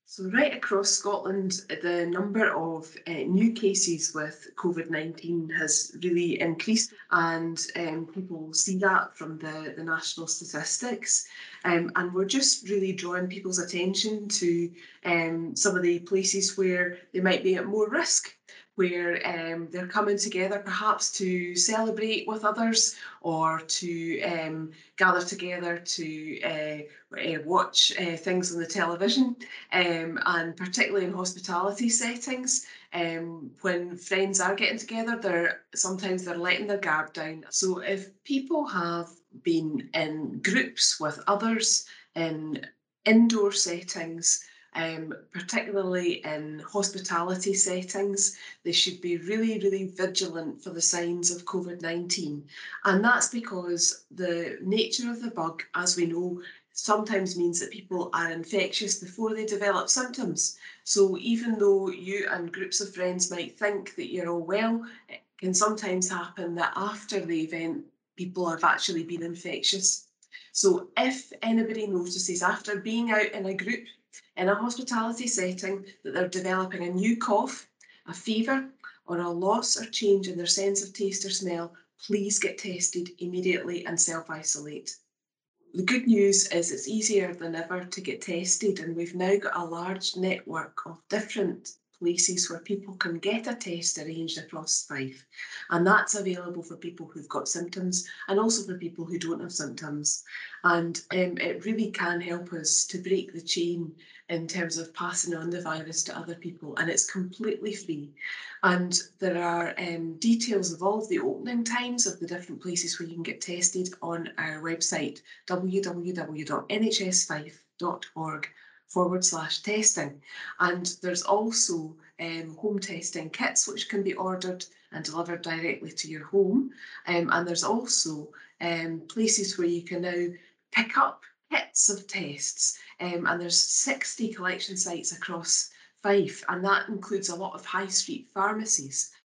So, right across Scotland, the number of new cases with COVID-19 has really increased, and people see that from the national statistics. And we're just really drawing people's attention to some of the places where they might be at more risk, where they're coming together perhaps to celebrate with others or to gather together to watch things on the television, and particularly in hospitality settings. When friends are getting together, they're letting their guard down. So if people have been in groups with others in indoor settings, particularly in hospitality settings, they should be really, really vigilant for the signs of COVID-19. And that's because the nature of the bug, as we know, sometimes means that people are infectious before they develop symptoms. So even though you and groups of friends might think that you're all well, it can sometimes happen that after the event, people have actually been infectious. So if anybody notices after being out in a group in a hospitality setting that they're developing a new cough, a fever, or a loss or change in their sense of taste or smell, please get tested immediately and self isolate. The good news is it's easier than ever to get tested, and we've now got a large network of different places where people can get a test arranged across Fife. And that's available for people who've got symptoms and also for people who don't have symptoms. And it really can help us to break the chain in terms of passing on the virus to other people, and it's completely free. And there are details of all of the opening times of the different places where you can get tested on our website, www.nhsfife.org/testing. And there's also home testing kits which can be ordered and delivered directly to your home. And there's also places where you can now pick up kits of tests. And there's 60 collection sites across Fife, and that includes a lot of high street pharmacies.